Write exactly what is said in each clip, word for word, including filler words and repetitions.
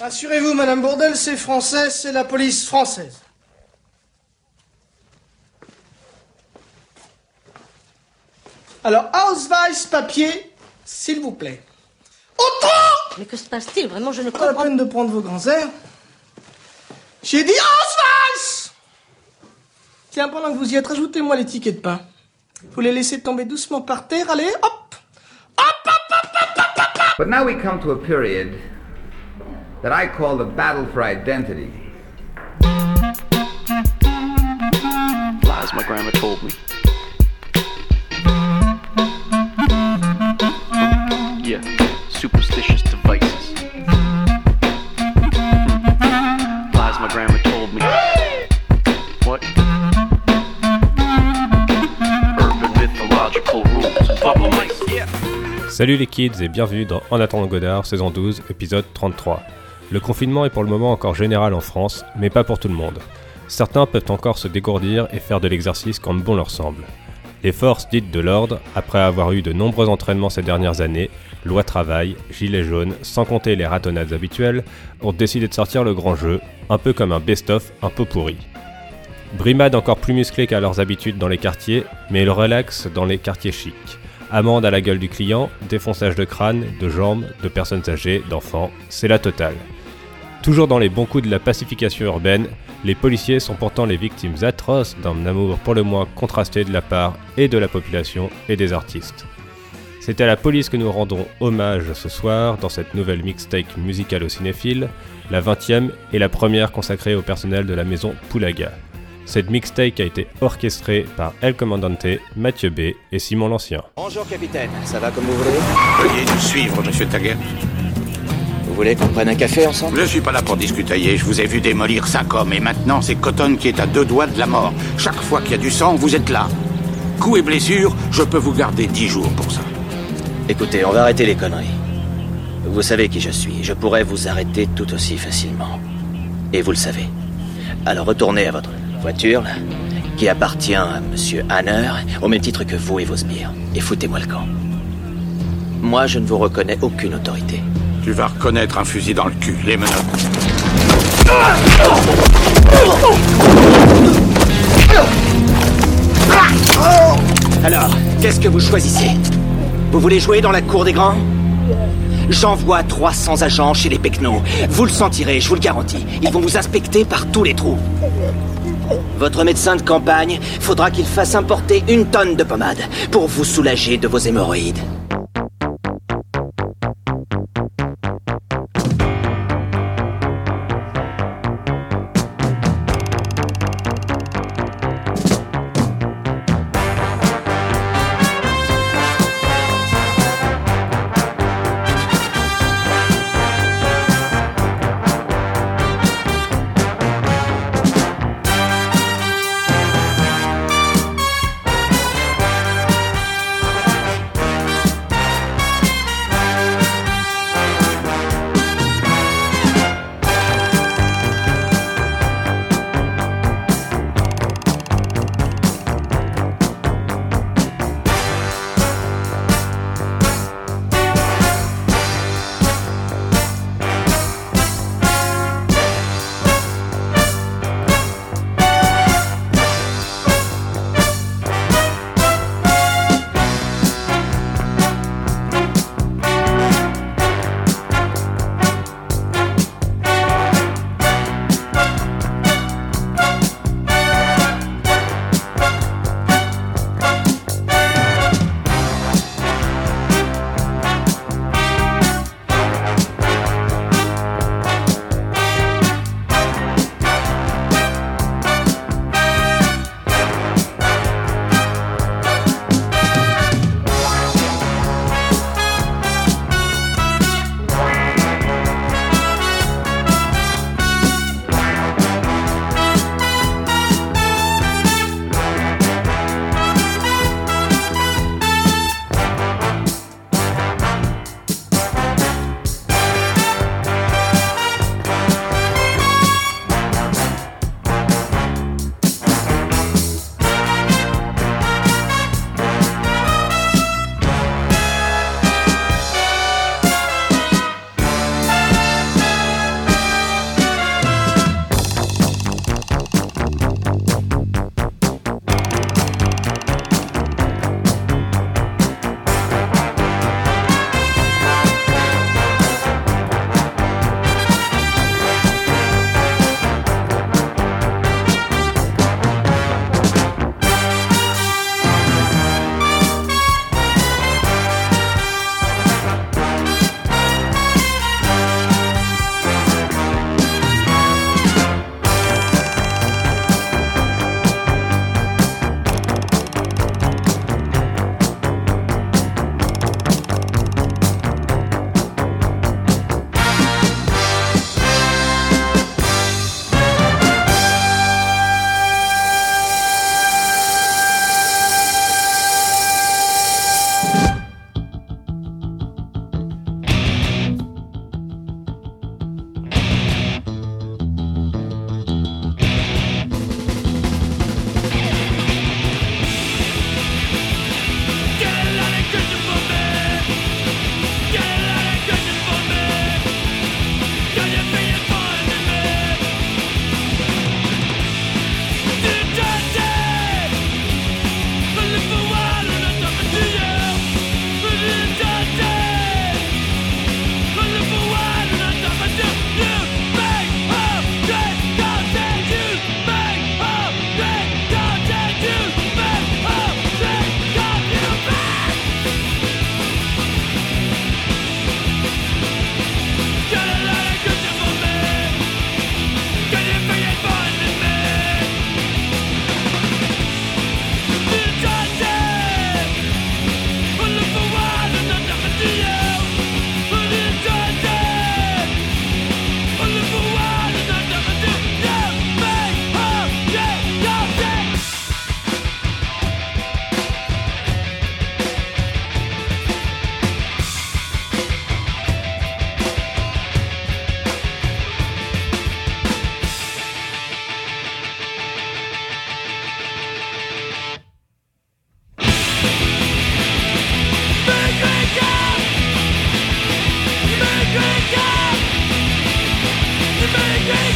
Rassurez-vous, Madame Bourdelle, c'est français, c'est la police française. Alors, Ausweis, papier, s'il vous plaît. Autant! Mais que se passe-t-il? Vraiment, je ne Pas la comprends pas. peine de prendre vos grands airs. J'ai dit Ausweis! Tiens, pendant que vous y êtes, rajoutez-moi les tickets de pain. Vous les laissez tomber doucement par terre, allez, hop! Hop, hop, hop, hop, hop, hop, hop! But now we come to a period that I call the battle for identity. Lies my grandma told me. Yeah, superstitious devices. Lies my grandma told me. What? Urban mythological rules. Bubble mice. Yeah. Salut les kids et bienvenue dans En attendant Godard, saison douze, épisode trente-trois. Le confinement est pour le moment encore général en France, mais pas pour tout le monde. Certains peuvent encore se dégourdir et faire de l'exercice comme bon leur semble. Les forces dites de l'ordre, après avoir eu de nombreux entraînements ces dernières années, loi travail, gilets jaunes, sans compter les ratonnades habituelles, ont décidé de sortir le grand jeu, un peu comme un best-of un peu pourri. Brimade encore plus musclé qu'à leurs habitudes dans les quartiers, mais le relax dans les quartiers chics. Amende à la gueule du client, défonçage de crâne, de jambes, de personnes âgées, d'enfants, c'est la totale. Toujours dans les bons coups de la pacification urbaine, les policiers sont pourtant les victimes atroces d'un amour pour le moins contrasté de la part et de la population et des artistes. C'est à la police que nous rendons hommage ce soir dans cette nouvelle mixtape musicale aux cinéphiles, la vingtième et la première consacrée au personnel de la maison Poulaga. Cette mixtape a été orchestrée par El Comandante, Mathieu B et Simon l'Ancien. Bonjour capitaine, ça va comme vous voulez? Veuillez nous suivre, monsieur Taguert. Vous voulez qu'on prenne un café ensemble? Je suis pas là pour discutailler, je vous ai vu démolir cinq hommes et maintenant c'est Cotton qui est à deux doigts de la mort. Chaque fois qu'il y a du sang, vous êtes là. Coups et blessures, je peux vous garder dix jours pour ça. Écoutez, on va arrêter les conneries. Vous savez qui je suis, je pourrais vous arrêter tout aussi facilement. Et vous le savez. Alors retournez à votre voiture, là, qui appartient à monsieur Hanner, au même titre que vous et vos sbires. Et foutez-moi le camp. Moi, je ne vous reconnais aucune autorité. Tu vas reconnaître un fusil dans le cul, les menottes. Alors, qu'est-ce que vous choisissez? Vous voulez jouer dans la cour des grands? J'envoie trois cents agents chez les Pecnos. Vous le sentirez, je vous le garantis. Ils vont vous inspecter par tous les trous. Votre médecin de campagne, faudra qu'il fasse importer une tonne de pommade pour vous soulager de vos hémorroïdes.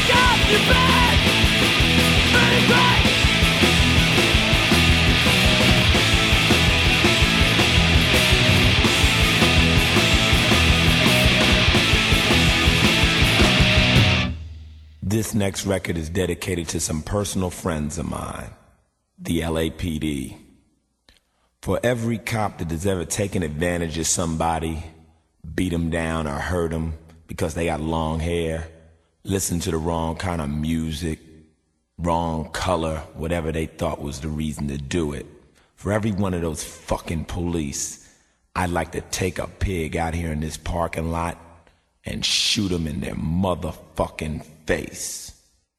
This next record is dedicated to some personal friends of mine, the L A P D. For every cop that has ever taken advantage of somebody, beat them down or hurt them because they got long hair, listened to the wrong kind of music, wrong color, whatever they thought was the reason to do it. For every one of those fucking police, I'd like to take a pig out here in this parking lot and shoot them in their motherfucking face.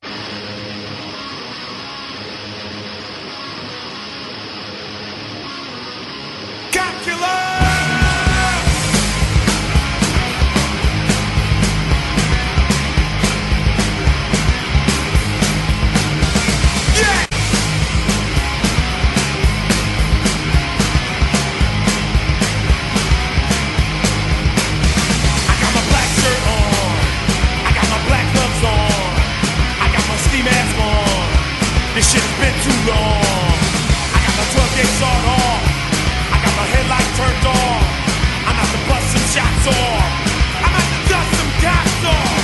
This shit has been too long. I got my twelve gauge sawed off. I got my headlight turned off. I'm out to bust some shots off. I'm out to dust some cops off.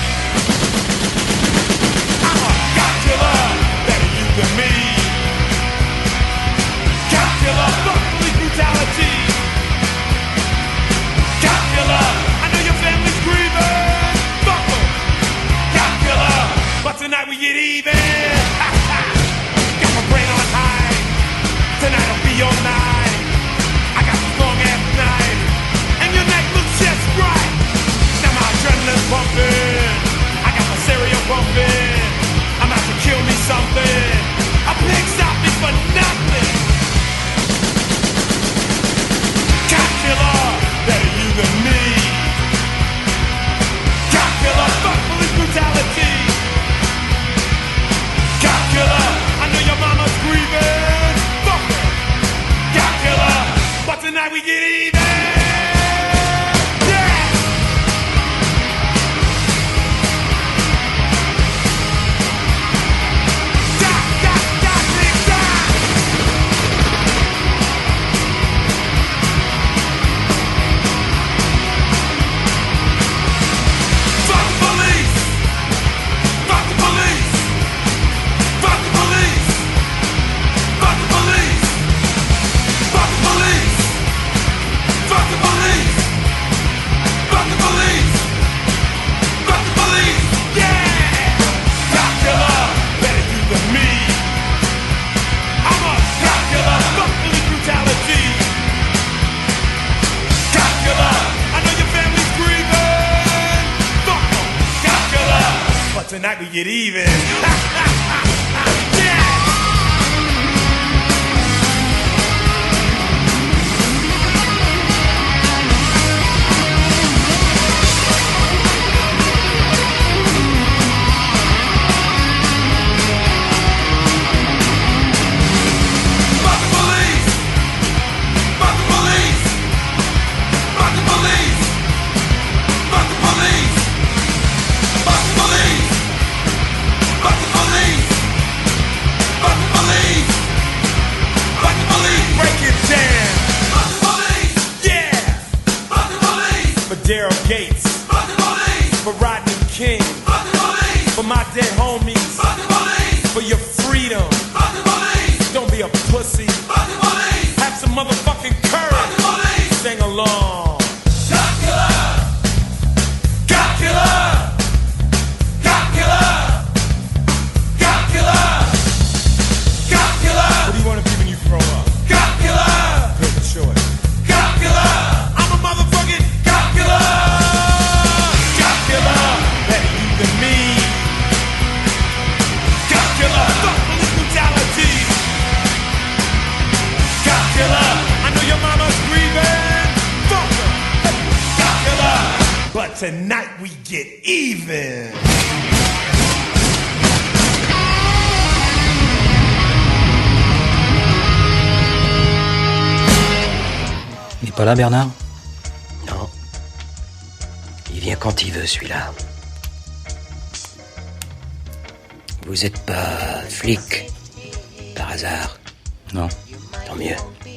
I'm a cop killer, better you than me. Cop killer, fuck police brutality. Cop killer, I know your family's grieving. Fuck em. Cop killer, but tonight we get even. Tonight will be your night. I got this long ass knife, and your neck looks just right. Now my adrenaline's pumping, I got my stereo pumping. I'm out to kill me something. A pig stop me for nothing. Cop killer, better you than me. Cop killer, fuck police brutality. Cop killer, I know your mama's grieving. But tonight we get even. Yeah. Stop, stop, stop, big stop. Fuck the police. Fuck the police. Fuck the police. Fuck the police. Fuck the police. Fuck the police! Fuck the police! Fuck the police! Yeah! Cop killer, better you than me. I'm a cop killer, fuck police brutality. Cop killer, I know your family's grieving. Fuck them, cop killer, but tonight we get even. Yeah! Daryl Gates, fuck the police. For Rodney King, fuck the police. For my dead homies, fuck the police. For your freedom, fuck the police. Don't be a pussy, fuck the police. Have some motherfucking courage, fuck the police. Sing along. Cop killer, cop killer, cop killer, cop killer, cop killer. What do you want to be when you grow up? Cop killer. Good choice. Cop killer. I'm a motherfucking cop killer. Cop killer. Better you than me. Cop killer. Fuck police brutality. Cop killer. I know your mama's grieving. Fuck her. Cop killer. But tonight we get even. Il n'est pas là, Bernard? Non. Il vient quand il veut, celui-là. Vous êtes pas flic, par hasard? Non. Tant mieux.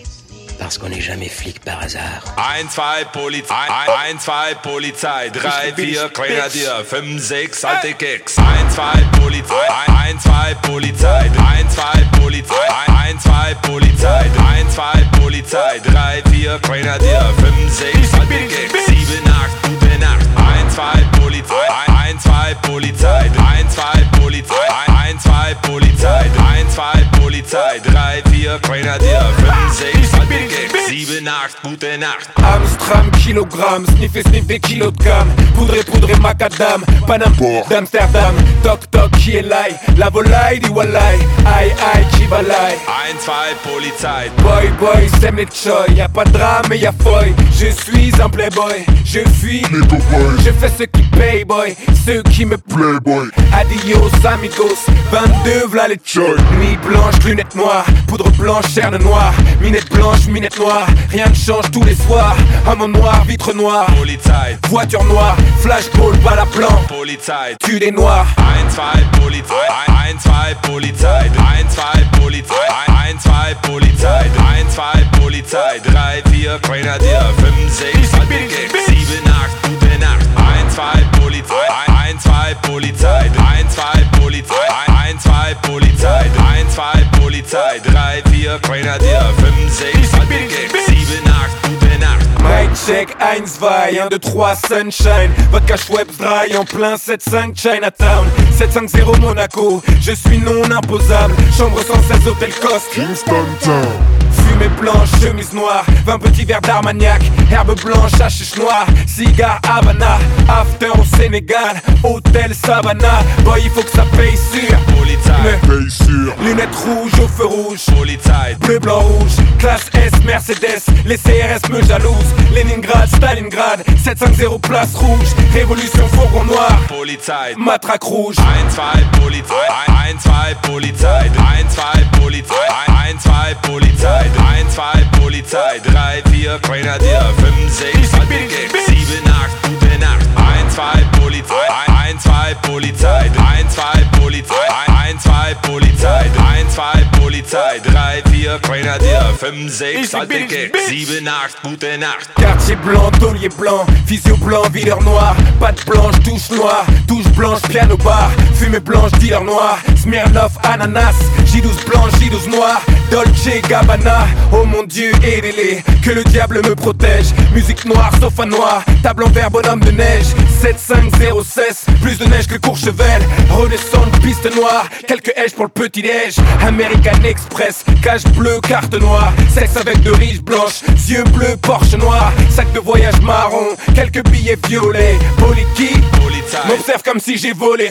Parce qu'on n'est jamais flic par hasard. eins, zwei, Polizei, eins, zwei, Polizei, drei, vier, Grenadier, fünf, sechs, alte Keks. eins, zwei, Polizei, eins, zwei, Polizei, eins, zwei, Polizei, eins, zwei, Polizei, eins, zwei, Polizei, drei, vier, Grenadier, fünf, sechs, alte Keks. sieben, acht, gute Nacht. eins, zwei, Polizei, eins, zwei, Polizei, eins, zwei, Polizei, eins, zwei, Polizei, eins, zwei, Polizei, drei, vier, Grenadier, fünf, sechs, alte Keks. sieben, acht, gute Nacht. Amstram, kilogramme, sniff et sniff des kilos de gamme. Poudre, poudre, macadam, Panam, d'Amsterdam. Toc, toc, qui est l'ail? La volaille du wallahi. Aïe, aïe, qui va l'ail? eins, zwei, Polizei. Boy, boy, sème les choy. Y'a pas de drame et y'a foy. Je suis un playboy. Je fuis les boys. Je fais ce qui paye, boy. Ceux qui me playboy. Adios, amigos. vingt-deux, v'là les choy. Nuit blanche, lunettes noires. Poudre blanche, chair de noir. Minette blanche, minette noire. Rien ne change tous les soirs. Homme noir, vitre noire. Polizei. Voiture noire. Flashball, balle à blanc. Polizei. Tu des noirs. eins, zwei, Polizei. eins, zwei, Polizei. eins, zwei, Polizei. eins, zwei, Polizei. eins, zwei, Polizei. drei, vier, Grenadier. fünf, sechs, alte Keks. sieben, acht, gute Nacht. eins, zwei, Polizei. eins, zwei, Polizei. eins, zwei, Polizei. eins, zwei, Polizei. eins, zwei, Polizei. drei, vier, Grenadier. fünf, sechs, alte Keks. sieben, acht, gute Nacht. Mic check, eins, zwei, un, deux, trois, sunshine. Vodka Schweppes dry en plein sept cinq Chinatown. sept cinq zéro Monaco, je suis non imposable. Chambre cent seize, hôtel Coste, Kingston Town. Fumée blanche, chemise noire, vingt petits verres d'Armagnac. Herbe blanche, hachiche noire, cigare Havana. After au Sénégal, hôtel Savannah. Boy, il faut que ça paye sûr. Polizei. Paye sûr. Lunettes rouges au feu rouge. Polizei. Bleu, blanc, rouge. Classe S, Mercedes. Les C R S me jalousent. Leningrad, Stalingrad. sept cinq zéro place rouge. Révolution, fourgon noir. Polizei. Matraque rouge. eins, zwei, Polizei. eins, zwei, Polizei. eins, zwei, Polizei. eins, zwei, Polizei. eins, zwei, Polizei. drei, vier, Grenadier. fünf, sechs, alte Keks. sieben, acht, gute Nacht. eins, zwei, Polizei. eins, zwei, Polizei. eins, zwei, Polizei. eins, zwei, Polizei. eins, zwei, Polizei. drei, vier, Grenadier. fünf, sechs, alte Keks. sieben, acht, gute Nacht. Quartier blanc, taulier blanc, physio blanc, videur noir, patte blanche, touche noire, touche blanche, piano bar, fumée blanche, dealer noir, Smirnoff, ananas, J douze blanche, J douze noir, Dolce Gabbana, oh mon Dieu, aidez-les, que le diable me protège, musique noire, sofa noir, table en verre, bonhomme de neige, sept cinq zéro seize, plus de neige que Courchevel, redescendre, piste noire, quelques hèches pour le petit-déj, American Express, cache bleue, carte noire, sexe avec de riches blanches, yeux bleus, Porsche noir, sac de voyage marron, quelques billets violets, Poliki, m'observe comme si j'ai volé.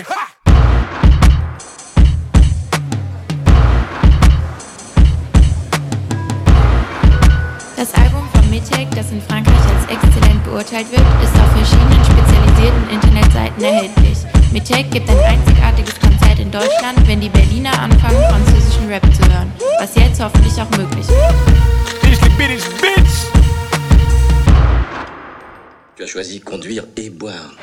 Das Album von Mitek, das in Frankreich als exzellent beurteilt wird, ist auf verschiedenen spezialisierten Internetseiten erhältlich. Mitek gibt ein einzigartiges Konzert in Deutschland, wenn die Berliner anfangen, französischen Rap zu hören, was jetzt hoffentlich auch möglich wird. Tu as choisi conduire et boire.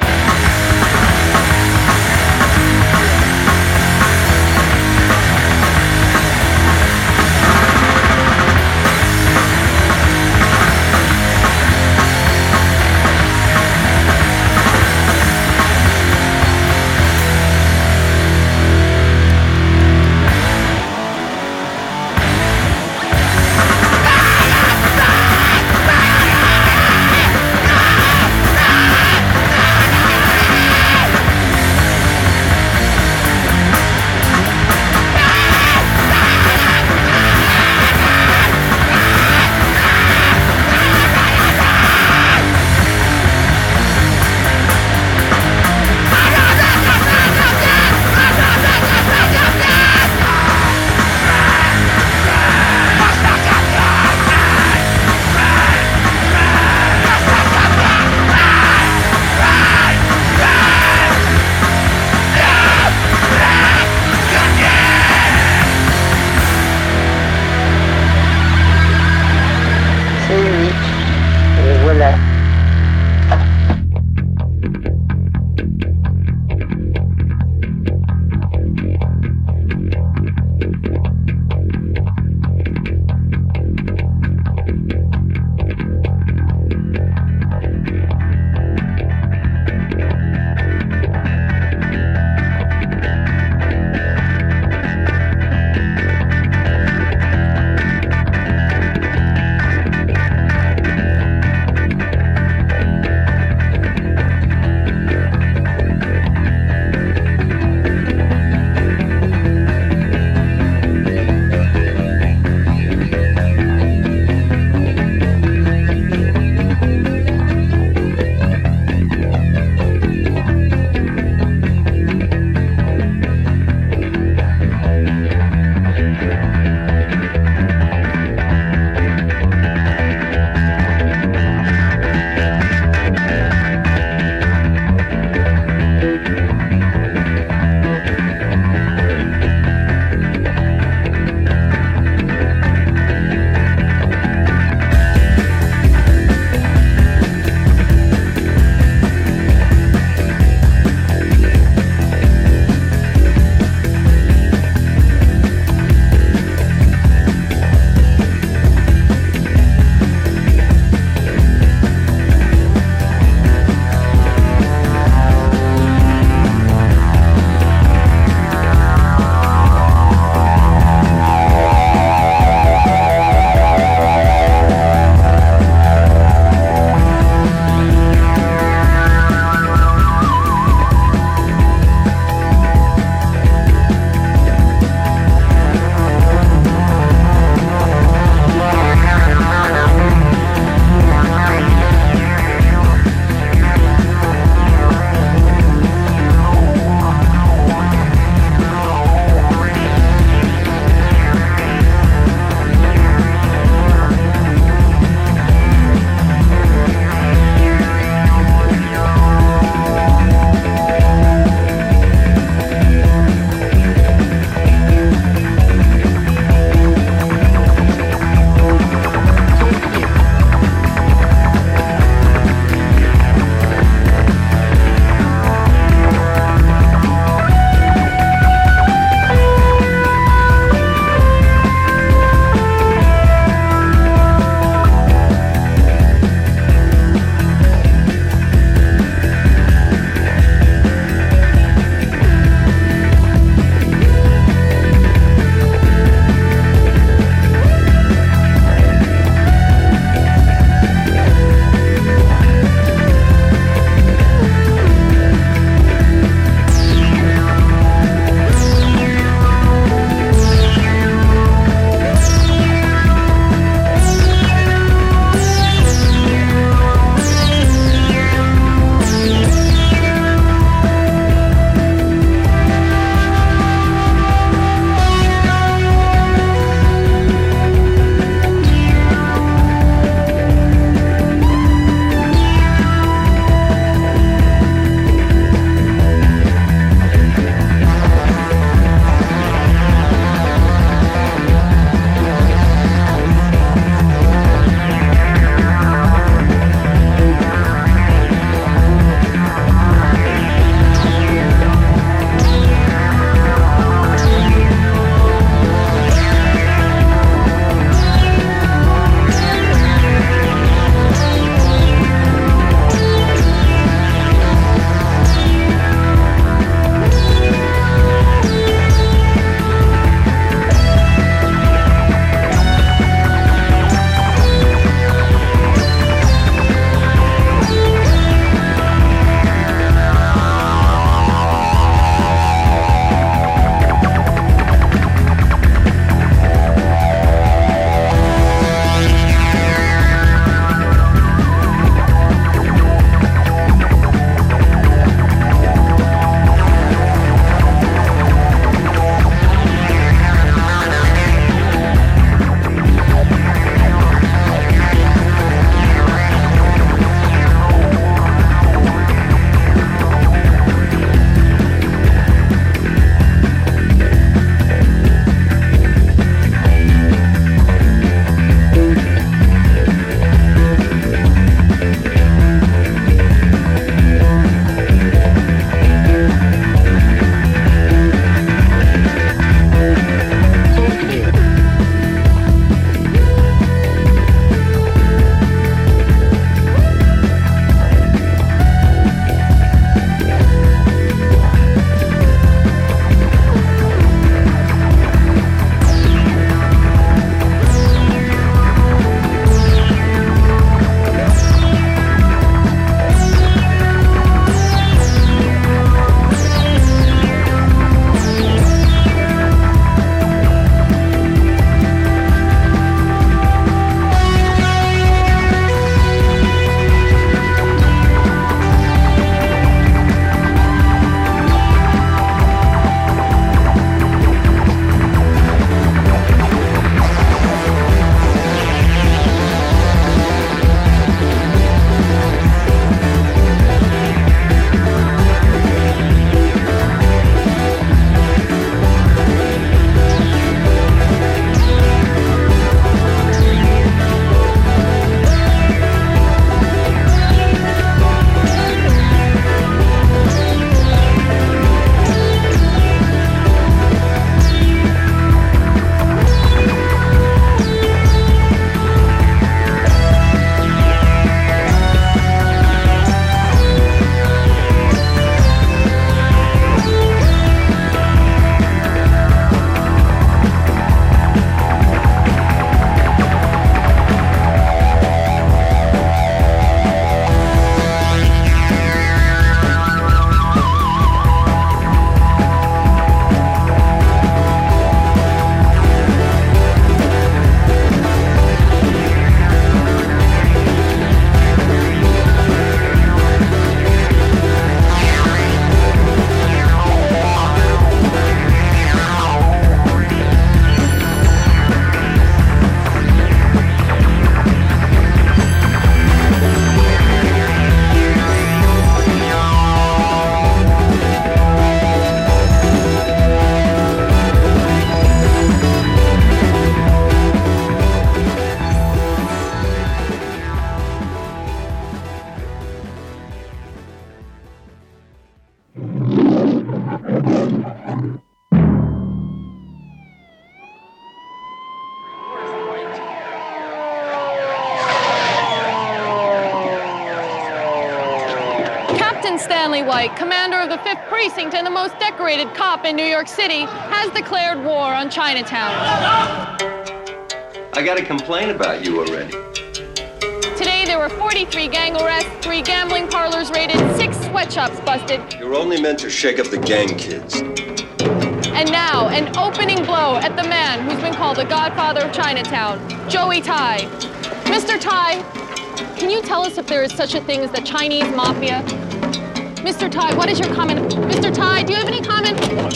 Stanley White, commander of the fifth Precinct and the most decorated cop in New York City, has declared war on Chinatown. I got a complaint about you already. Today there were forty-three gang arrests, three gambling parlors raided, six sweatshops busted, You're only meant to shake up the gang kids. and now an opening blow at the man who's been called the godfather of Chinatown, Joey Tai. Mister Tai, can you tell us if there is such a thing as the Chinese mafia? Mister Tai, what is your comment? Mister Tai, do you have any comment?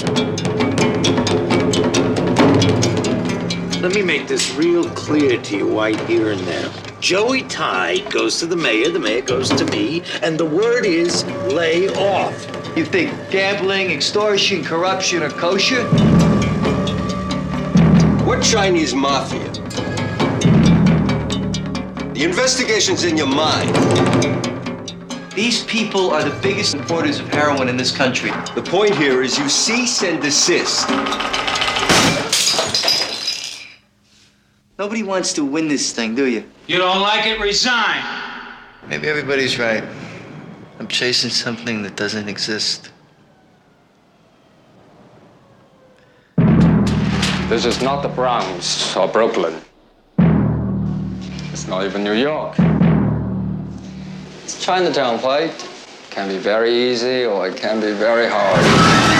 Let me make this real clear to you right here and now. Joey Tai goes to the mayor, the mayor goes to me, and the word is lay off. You think gambling, extortion, corruption are kosher? What Chinese mafia? The investigation's in your mind. These people are the biggest importers of heroin in this country. The point here is you cease and desist. Nobody wants to win this thing, do you? You don't like it, resign. Maybe everybody's right. I'm chasing something that doesn't exist. This is not the Bronx or Brooklyn. It's not even New York. It's Chinatown, White. It can be very easy or it can be very hard.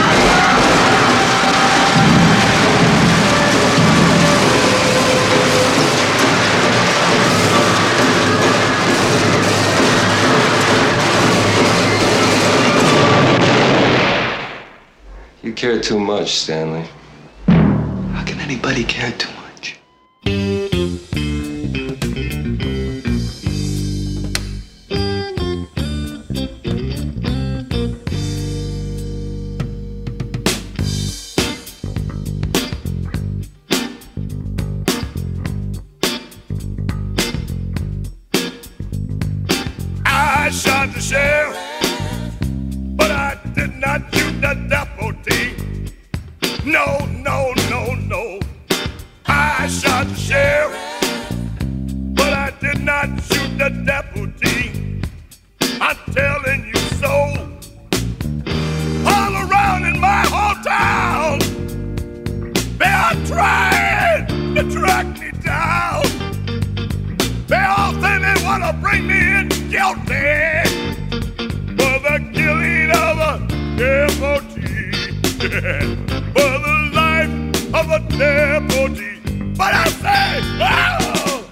You care too much, Stanley. How can anybody care too much? I shot the sheriff, but I did not shoot the deputy. No, no, no, no. I shot the sheriff, but I did not shoot the deputy. I'm telling you so. All around in my hometown, they are trying to track me down. They all say they want to bring me in guilty for the killing of a deputy, for the life of a deputy. But I say, oh!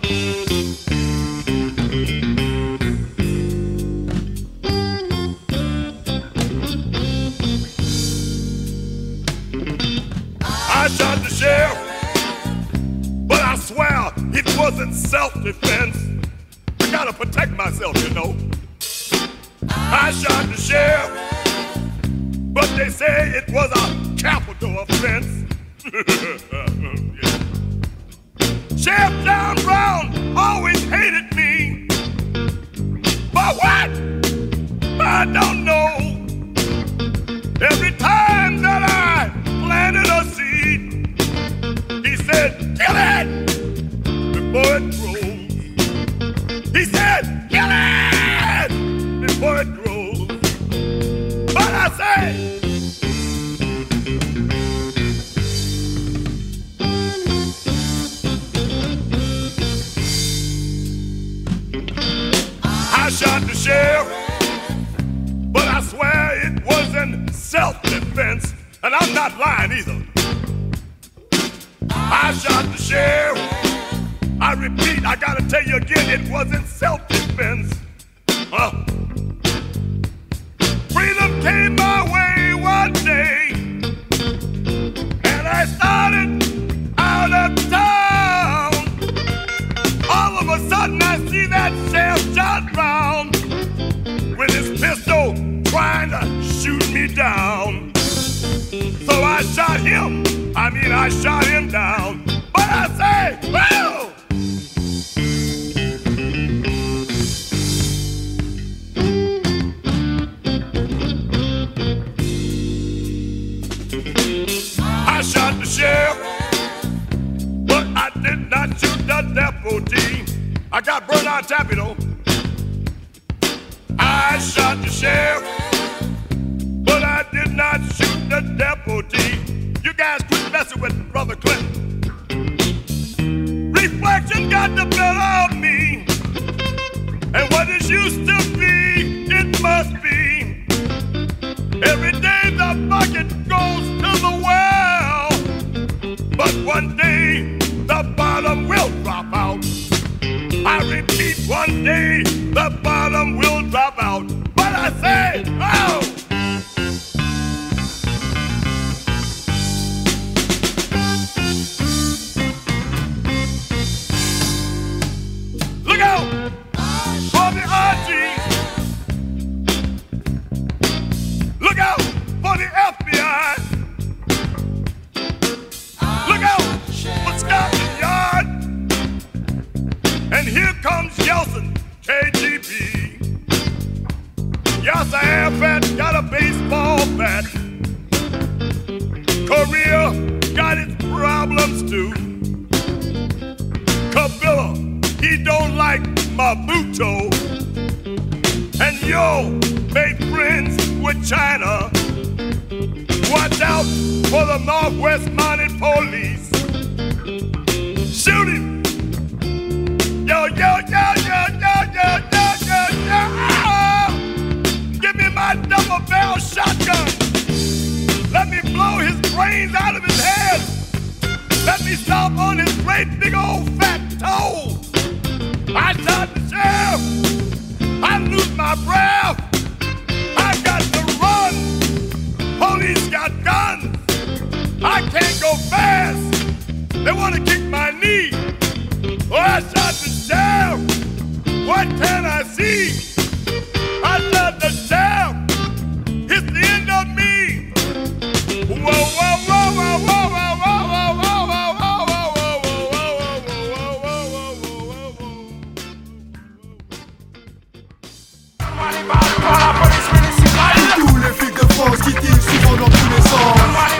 I shot the sheriff, but I swear it wasn't self-defense. I gotta protect myself, you know. I shot the sheriff, but they say it was a capital offense. Yeah. Sheriff John Brown always hated me. For what? I don't know. Every time that I planted a seed, he said, kill it before it grows. He said, kill it before it grows. But I say, I shot the sheriff, but I swear it wasn't self-defense, and I'm not lying either. I shot the sheriff. I repeat, I gotta tell you again, it wasn't self-defense. Huh? Freedom came my way one day, and I started out of town. All of a sudden I see that Sheriff John Brown with his pistol trying to shoot me down. So I shot him, I mean I shot him down. But I say, whoa! I shot the sheriff, but I did not shoot the deputy. I got burned out tappy though. I shot the sheriff, Every day the bucket goes to the well, but one day the bottom will drop out. I repeat, one day the bottom will drop out. But I say, oh! Look out for the R Gs. Look out for the F B I. Look out for Scotland Yard. And here comes Yeltsin, K G B. Yasser Arafat got a baseball bat. Korea got its problems too. Kabila, he don't like Mabuto. And yo, made friends with China. Watch out for the Northwest Mounted Police. Shoot him! Yo, yo, yo, yo, yo, yo, yo, yo, yo! Ah! Give me my double barrel shotgun! Let me blow his brains out of his head! Let me stomp on his great big old fat toe! I shot the sheriff! I lose my breath! I got to run! Police got guns! I can't go fast! They want to kick my knee! Oh, I shot the sheriff! What can I see? I shot the sheriff! It's the end of me! Whoa, whoa, whoa, whoa, whoa, whoa, whoa, whoa, whoa, whoa, whoa, Tous les flics de France qui tirent souvent dans tous les sens.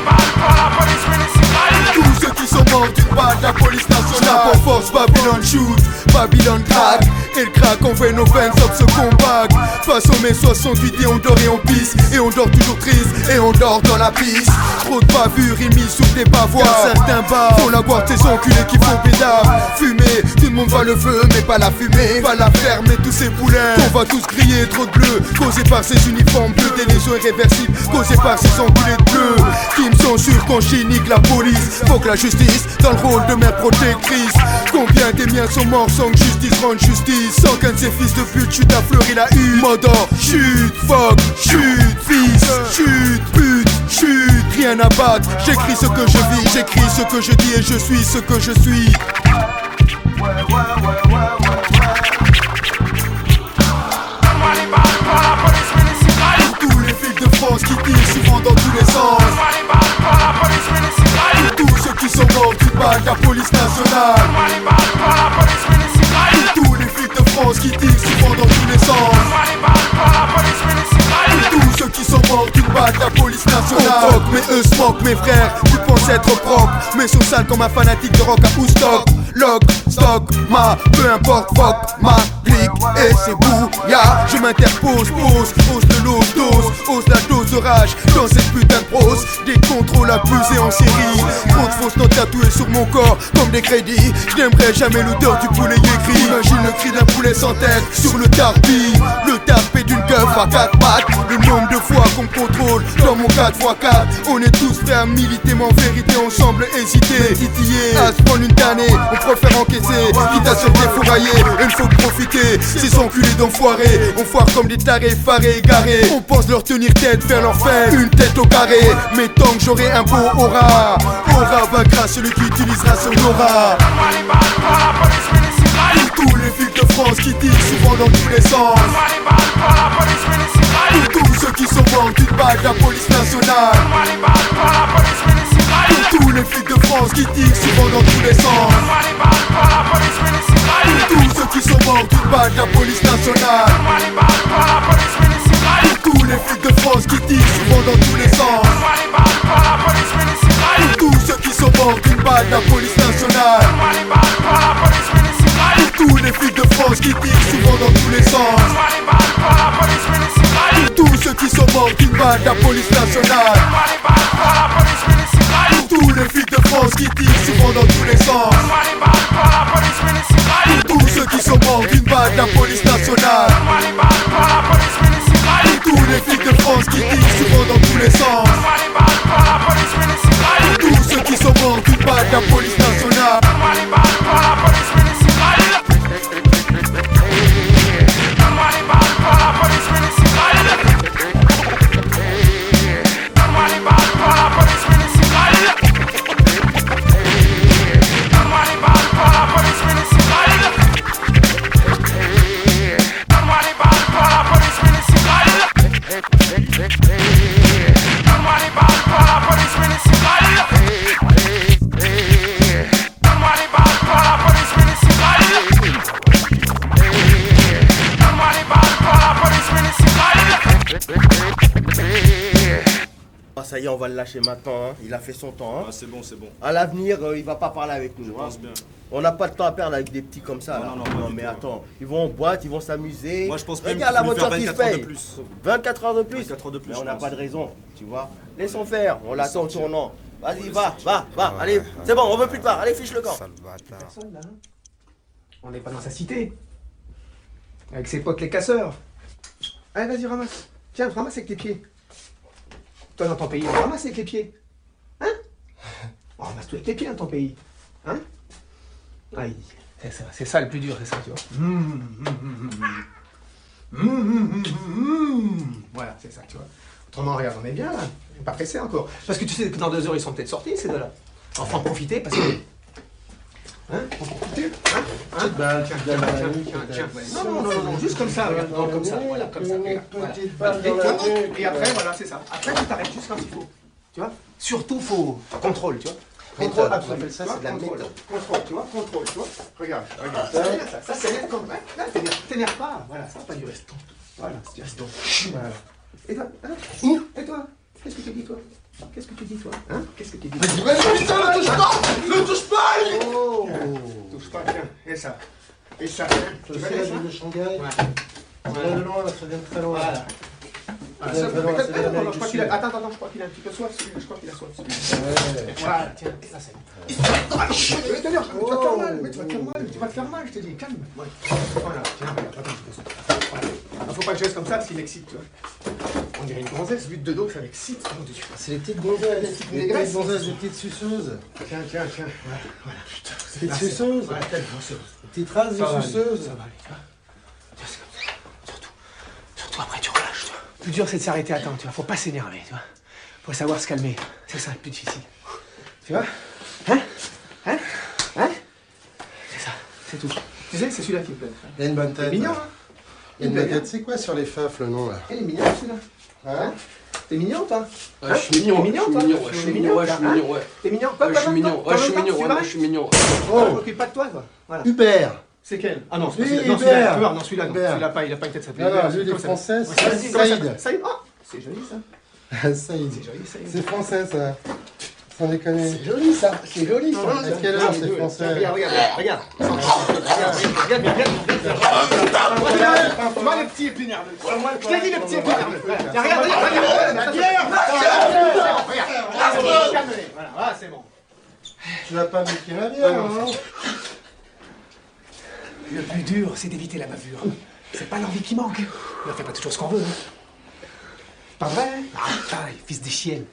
Tous ceux qui sont morts d'une balle de la police nationale. Pour force, Babylone shoot, Babylone crack. Et le crack on fait nos veines sauf ce combat. Face au mai soixante-huit et on dort et on pisse. Et on dort toujours triste et on dort dans la piste. Trop de bavures émises sous des bavoirs. Certains bars font la boîte tes enculés qui font pédale. Fumer, tout le monde voit le feu mais pas la fumée. Pas la fermer tous ces poulains. On va tous crier trop de bleu. Causé par ces uniformes bleus. Des lésions irréversibles causées par ces enculés de bleu. Qui me censurent quand j'y nique la police. Faut que la justice dans le rôle de mère protectrice. Combien des miens sont morts sans que justice rende justice. Sans qu'un de ces fils de pute chute à fleurir la hutte. Mordor, chute, fuck, chute, fils, chute, pute, chute. Rien à battre, j'écris ce que je vis. J'écris ce que je dis et je suis ce que je suis. Tous les flics de France qui tirent souvent dans tous les sens. Tous ceux qui sont morts d'une balle de la police nationale. Tous les flics de France qui tirent souvent dans tous les sens. Tous ceux qui sont morts d'une balle de la police nationale. On croque mais eux smoke mes frères. Tu penses être propre mais sont sales comme un fanatique de rock à Woodstock. Lock, stock, ma, peu importe, fuck, ma, clique et c'est bouillard. Je m'interpose, pose, pose de l'eau, dose, ose la dose de rage dans cette putain de prose. Des contrôles abusés en série. Trop de fausses notes tatouées sur mon corps comme des crédits. Je n'aimerais jamais l'odeur du poulet écrit. Imagine le cri d'un poulet sans tête sur le tarpi. Le tarpé d'une keuf à quatre pattes. Le nombre de fois qu'on me contrôle dans mon quatre fois quatre. On est tous prêts à militer mais en vérité on semble hésiter. Titiller, à se prendre une tannée, on préfère encaisser. Quitte à se défourailler, il faut profiter. Ces enculés d'enfoirés, on foire comme des tarés farés égarés. On pense leur tenir tête, faire leur fête, une tête au carré. Mais tant que j'aurai un beau aura, aura vaincra celui qui utilisera son aura. Tous les flics de France qui tirent souvent dans tous les sens. Tous ceux qui sont morts d'une balle de la police nationale. Tous les flics de France qui tirent souvent dans tous les sens. Tous ceux qui sont morts d'une balle de la police nationale. Tous les flics de France qui tirent souvent dans tous les sens. Tous ceux qui sont morts d'une balle de la police nationale. Tous les flics de France qui tirent souvent dans tous les sens. Tous ceux qui sont morts d'une balle de la police nationale. Tous les flics de France qui tirent souvent dans tous les sens. Tous ceux qui sont morts d'une balle de la police nationale. Tous les flics de France qui tirent souvent dans tous les sens. Pour tous ceux qui sont morts du bas de la police nationale. Ah, ça y est, on va le lâcher maintenant, hein. Il a fait son temps. Hein. Ah, c'est bon, c'est bon. À l'avenir, euh, il va pas parler avec nous. Je hein. pense bien. On n'a pas de temps à perdre avec des petits comme ça. Non, là. non, non, pas du mais tout, attends, ils vont en boîte, ils vont s'amuser. Moi, je pense même Regarde qu'il la faut lui voiture faire qui se vingt-quatre heures paye. de plus. vingt-quatre heures de plus. vingt-quatre heures de plus, Mais je on n'a pense. pas de raison, tu vois. Laissons faire, on l'attend au tournant. Vas-y, va, va, va. Allez, c'est bon, on veut plus de part. Allez, fiche le camp. Personne là. On n'est pas dans sa cité. Avec ses potes les casseurs. Allez, vas-y, ramasse. Tiens, ramasse avec tes pieds. Toi, dans ton pays, on ramasse avec les pieds. Hein? On ramasse tout avec les pieds dans ton pays. Hein? Aïe. C'est ça, c'est ça le plus dur, c'est ça, tu vois. Mmh, mmh, mmh, mmh. Mmh, mmh, mmh. Voilà, c'est ça, tu vois. Autrement, regarde, on est bien là. On n'est pas pressé encore. Parce que tu sais que dans deux heures, ils sont peut-être sortis, ces deux-là. Enfin, en profiter parce que. Hein? En profiter? Hein? Hein? Tiens, tiens, tiens, tiens, tiens. Non, non, non, non, juste comme ça, regarde. Non, comme ça, voilà, comme ça, regarde. Voilà. Et, et après, voilà, c'est ça. Après, tu t'arrêtes juste quand il faut. Tu vois? Surtout, faut contrôle, tu vois. Contrôle, Méthode, absolu. on appelle ça, Tu vois, c'est de la contrôle. méthode. Contrôle, tu vois, contrôle, tu vois. Regarde, regarde. Ça, ça, ça s'énerve comme ça. Là, t'énerve, t'énerve pas. Voilà, ça va pas durer. Voilà, c'est juste. Voilà. Et toi, hein? Et toi? Qu'est-ce que tu dis, toi? Qu'est-ce que tu dis, toi? Hein? Qu'est-ce que tu dis? Mais putain, ne touche pas! Ne touche pas! Oh! Touche pas, tiens. Et ça. Et ça. Tu vois la ville de Shanghai? Ouais. Ça vient de loin, ça vient de très loin. Voilà. Ah, ça, mais, attends, attends, je crois qu'il a, attends, attends, je crois qu'il a un petit peu soif, celui-là, je crois qu'il a soif, celui-là. Ouais. Voilà, tiens, là, c'est bon. Ah, je vais te dire, tu vas te faire mal, mais tu vas te faire mal, tu vas te faire mal, je te dis, calme. Ouais. Voilà, tiens, regarde, attends, je te voilà. Il faut pas que je reste comme ça, parce qu'il m'excite, tu vois. On dirait une gonzesse, vue de dos, ça m'excite. C'est les petites gonzesses, les petites gonzesses, les petites suceuses. Tiens, tiens, tiens, voilà, voilà, putain. Les petites suceuses. Voilà, calme, les petites races de suceuses. Ça va aller, tu vois. Tiens, c'est comme ça. Surtout, surtout après, tu relâches, tu vois. Le plus dur, c'est de s'arrêter à temps, tu vois. Faut pas s'énerver, tu vois. Faut savoir se calmer. C'est ça le plus difficile. Tu vois? Hein? Hein? Hein? C'est ça, c'est tout. Tu sais, c'est celui-là qui me plaît. Il a une bonne tête. C'est mignon, hein? Il a une bonne tête. C'est quoi sur les feufs, le nom, là? Il est mignon, celui-là. Hein? T'es mignon, toi? Ouais, je suis mignon, T'es mignon, toi? je suis mignon, ouais, je suis mignon, ouais. T'es mignon? Ouais, je suis mignon, ouais, je suis mignon, ouais, moi, je suis mignon. Oh, occupe pas de toi, toi. Voilà. Hubert. C'est quel? Ah non, c'est Oui, pas celui-là. Non, Hubert. celui-là, non, celui-là, non. Hubert. Celui-là, pas, il a pas une tête, ça fait. Non, non, Hubert, lui, il est comment ça français, s'appelle? c'est Ouais, vas-y, comment ça Saïd. s'appelle? Saïd. Oh, c'est joli, ça. Saïd. C'est joli, Saïd. C'est français, ça. Sans déconner. C'est joli, ça. C'est joli, ça. À quelle heure c'est français? Regarde, regarde, regarde. Regarde, regarde, regarde. Moi, le petit est plus nerveux. Je t'ai dit, le petit est plus nerveux. Regarde, regarde, regarde. La bière. Regarde. Calme-les. Voilà, voilà, c'est bon. Tu vas pas niquer ma bière, hein? Le plus dur, c'est d'éviter la bavure. C'est pas l'envie qui manque. On ne fait pas toujours ce qu'on veut. Pas vrai? Ah, pareil, fils des chiennes.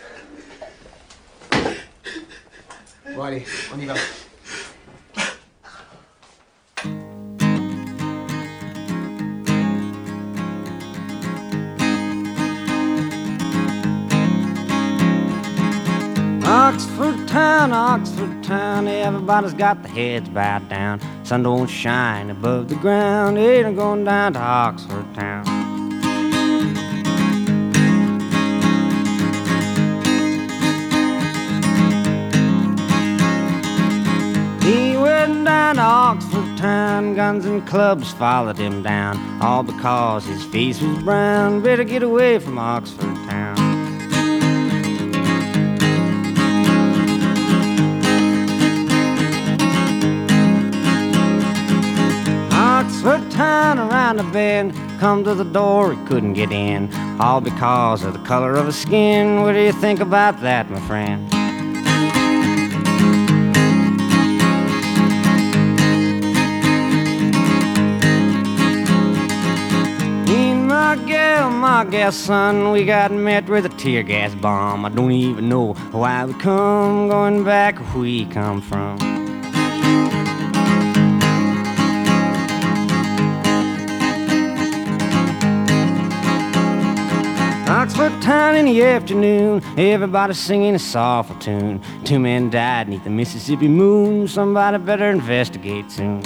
Bon, allez, on y va. Oxford town, Oxford town, everybody's got their heads bowed down. Sun don't shine above the ground, ain't I'm going down to Oxford town. He went down to Oxford town, guns and clubs followed him down, all because his face was brown. Better get away from Oxford town. Oxford town around the bend, come to the door, he couldn't get in, all because of the color of his skin. What do you think about that, my friend? my gal, my gal, son, we got met with a tear gas bomb. I don't even know why we come, going back where we come from. Oxford town in the afternoon, everybody singing a soulful tune. Two men died neath the Mississippi moon, somebody better investigate soon.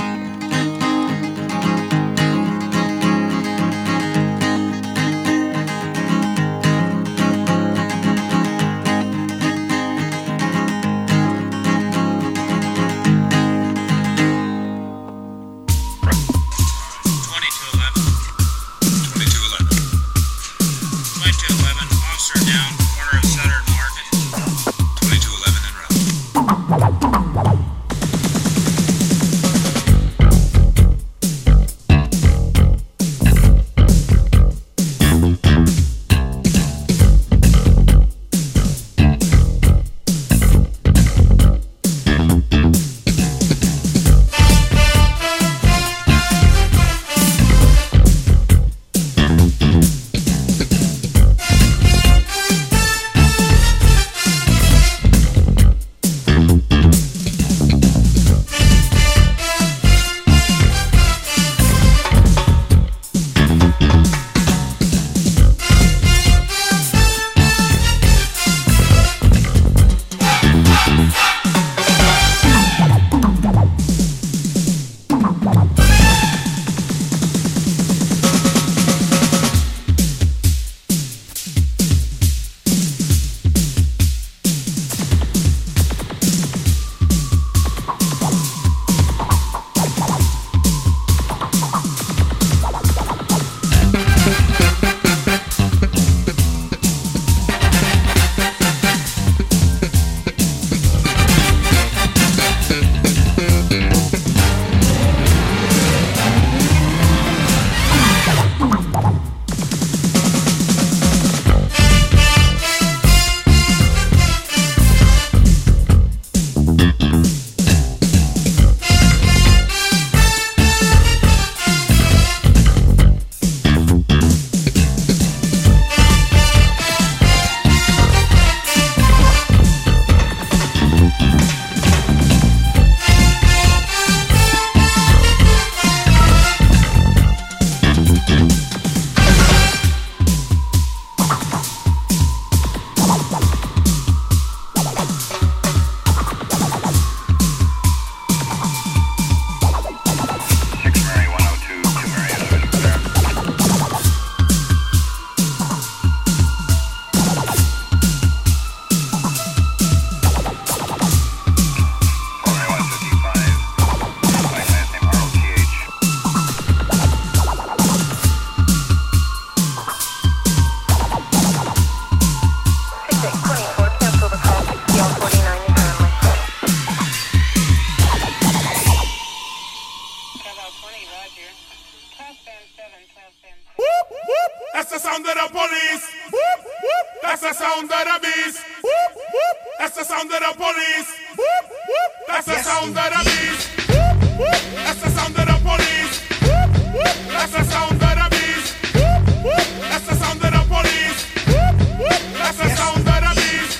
That's the sound of the police. Whoop, whoop. That's the sound of the beast. Whoop, whoop. That's the sound of the police. Whoop, whoop. That's the sound of the beast. Whoop, whoop. That's the sound of the police. Whoop, whoop. That's the sound of the beast. Whoop, whoop. That's the sound of the police. Whoop, whoop. That's the sound of the beast.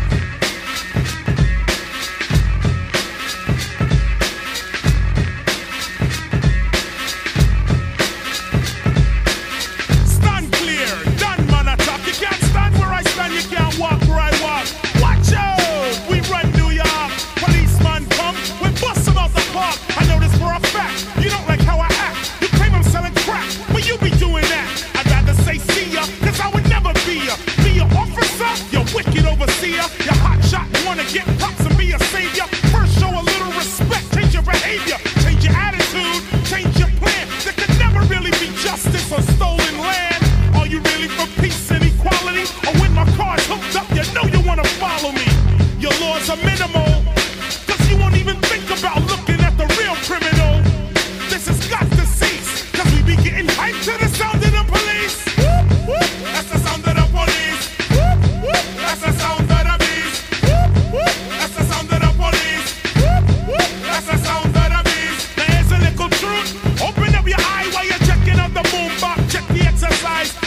Stand clear, done man attack. You can't stand where I stand, you can't walk where I walk. Watch out, we run New York. Policeman come, we bust him out the park. I know this for a fact, you don't like how I act. You claim I'm selling crack, but you be doing that. I'd rather say see ya, cause I would never be ya. Be your officer, you wicked overseer. You hot shot, wanna get props and be a savior. First show a little respect, change your behavior. Change your attitude, change your plan. There could never really be justice on stolen land. Are you really for peace and equality? Or when my car's hooked up, you know you wanna follow me. Your laws are minimal, cause you won't even think about looking at the real criminal. This has got to cease, cause we be getting hyped to the sound of the police. Whoop, whoop. That's the sound of the police. Whoop, whoop. That's the sound of the beast. Whoop, whoop. That's the sound of the police. Whoop, whoop. That's the sound of the beast. Now here's a little truth. Open up your eye while you're checking out the boombox. Check the exercise.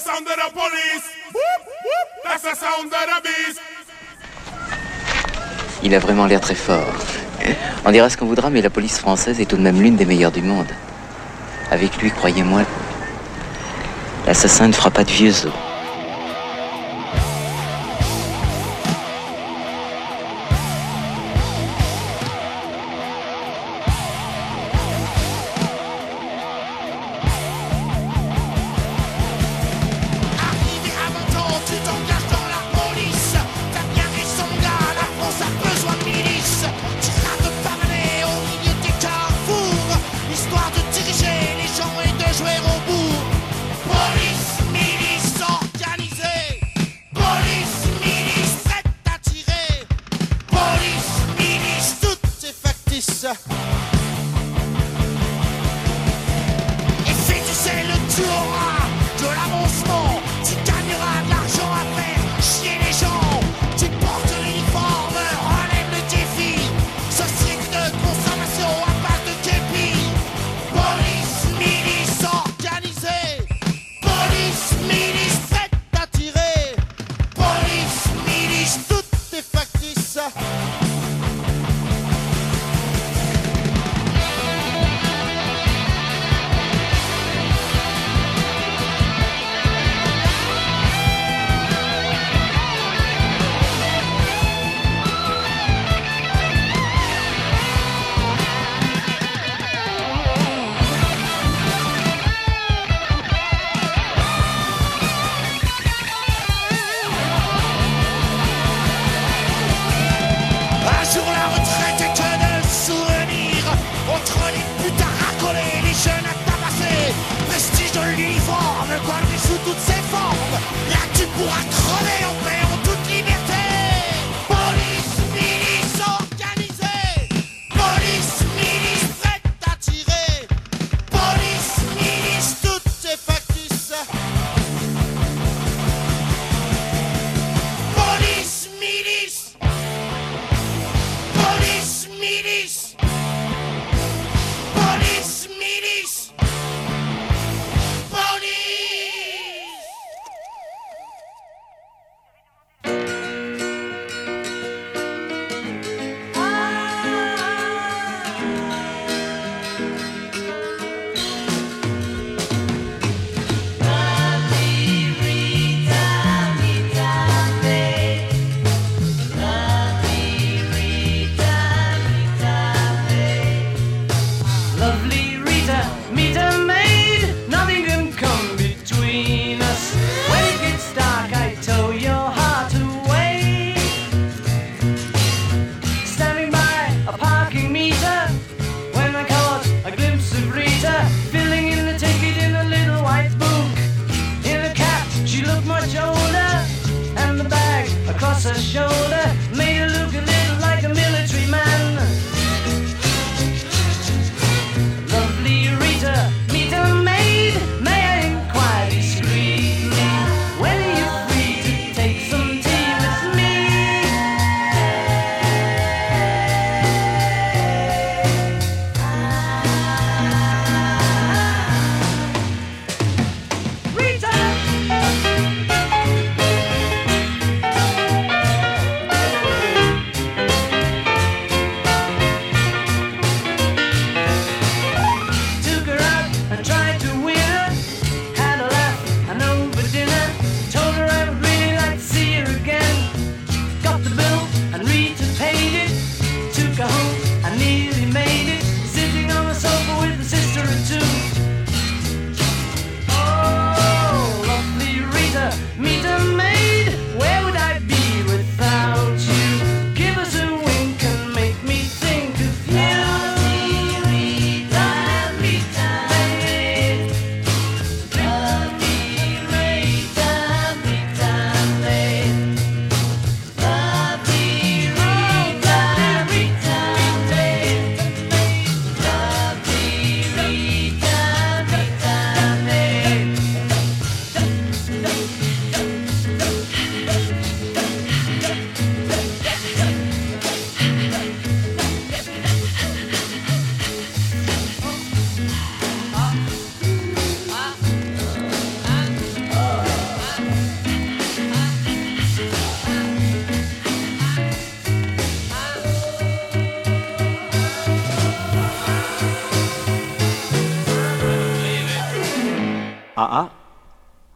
sound of the police. Whoop, whoop, that's the sound of the beast. Il a vraiment l'air très fort. On dira ce qu'on voudra, mais la police française est tout de même l'une des meilleures du monde. Avec lui, croyez-moi, l'assassin ne fera pas de vieux os. Histoire de diriger les gens et de jouer au bout. Police, milice,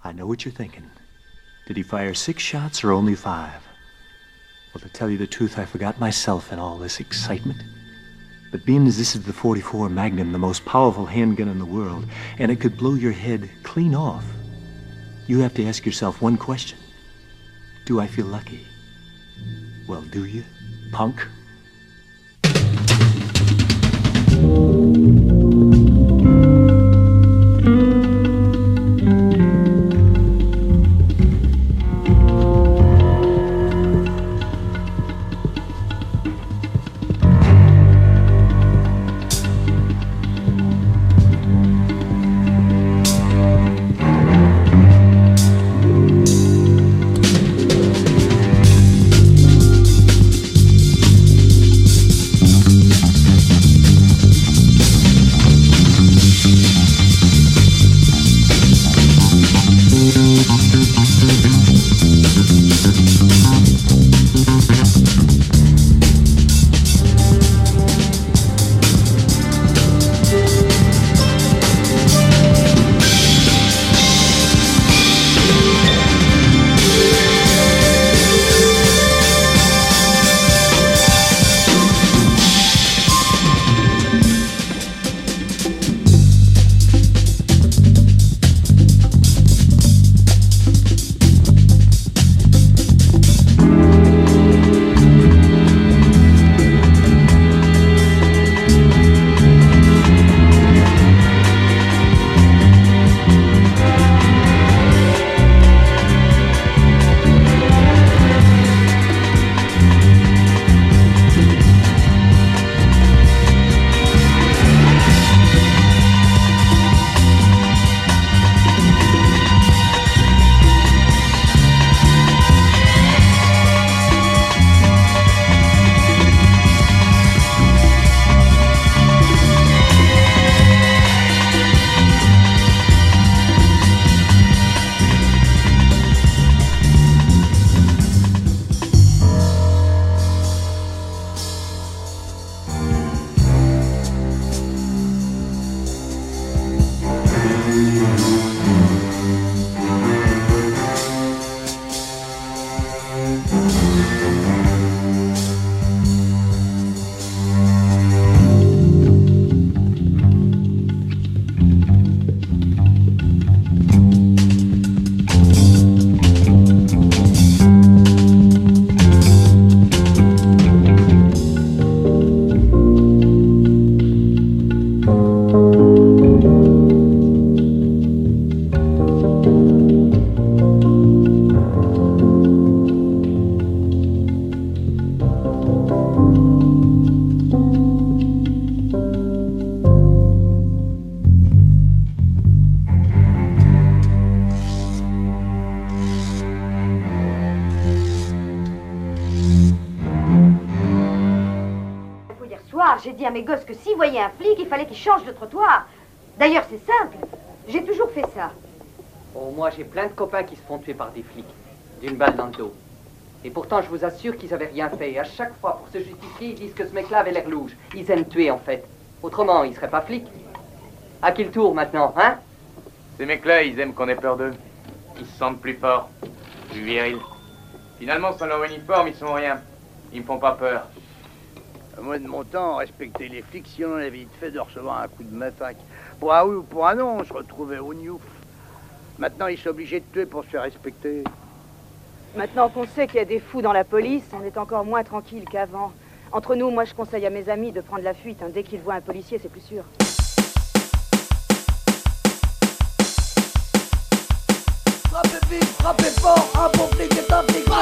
I know what you're thinking. Did he fire six shots or only five? Well, to tell you the truth, I forgot myself in all this excitement. But being as this is the forty-four Magnum, the most powerful handgun in the world, and it could blow your head clean off, you have to ask yourself one question. Do I feel lucky? Well, do you, punk? J'ai dit à mes gosses que s'ils voyaient un flic, il fallait qu'ils changent de trottoir. D'ailleurs, c'est simple. J'ai toujours fait ça. Oh, moi, j'ai plein de copains qui se font tuer par des flics, d'une balle dans le dos. Et pourtant, je vous assure qu'ils avaient rien fait. Et à chaque fois, pour se justifier, ils disent que ce mec-là avait l'air louche. Ils aiment tuer, en fait. Autrement, ils seraient pas flics. À qui le tour, maintenant, hein? Ces mecs-là, ils aiment qu'on ait peur d'eux. Ils se sentent plus forts, plus virils. Finalement, sans leur uniforme, ils sont rien. Ils me font pas peur. Moi, de mon temps, respecter les flics si on avait vite fait de recevoir un coup de matraque. Pour un oui ou pour un non, on se retrouvait au Newf. Maintenant, ils sont obligés de tuer pour se faire respecter. Maintenant qu'on sait qu'il y a des fous dans la police, on est encore moins tranquille qu'avant. Entre nous, moi, je conseille à mes amis de prendre la fuite. Hein. Dès qu'ils voient un policier, c'est plus sûr. Frappez vite, frappez fort, un bon flic est un flic.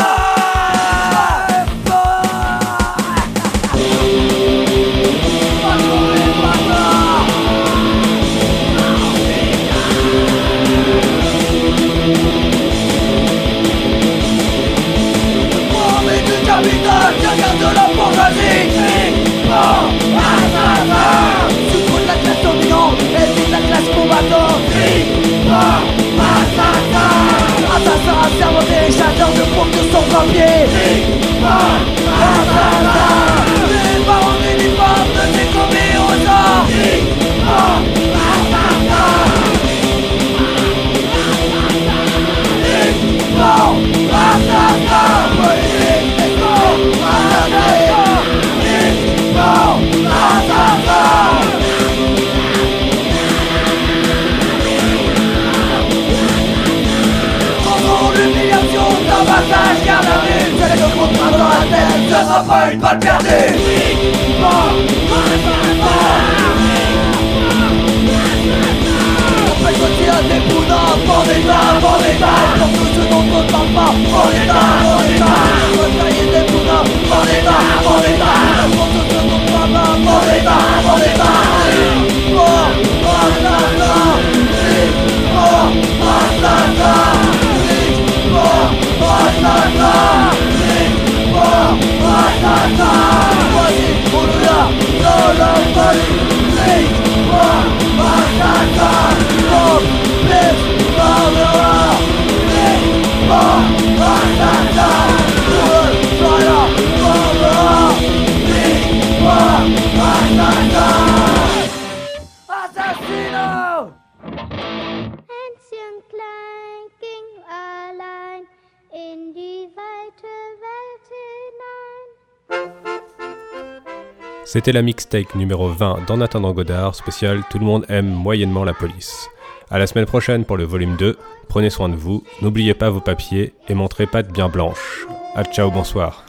Capitaine, quelqu'un de la bourgeoisie. Oh, assassin. Sous la classe dominante et vite la classe combattante. Oh, assassin. Assassin, assermenté, chasseur de pommes de son papier. sera pas une balle perdue. On fait aussi à des poudres, bon état, bon état. Pour tout ce dont on ne parle pas, bon état, bon état. On va tailler des poudres, bon état, bon état. Pour tout ce dont on ne parle pas, bon état, bon état. Bon, bon, bon, bon, Assassino! Hänschen klein ging allein in die weite Welt hinein. C'était la mixtape numéro vingt d'En attendant Godard, spécial Tout le monde aime moyennement la police. À la semaine prochaine pour le volume deux, prenez soin de vous, n'oubliez pas vos papiers et montrez patte bien blanche. Ah ciao, bonsoir.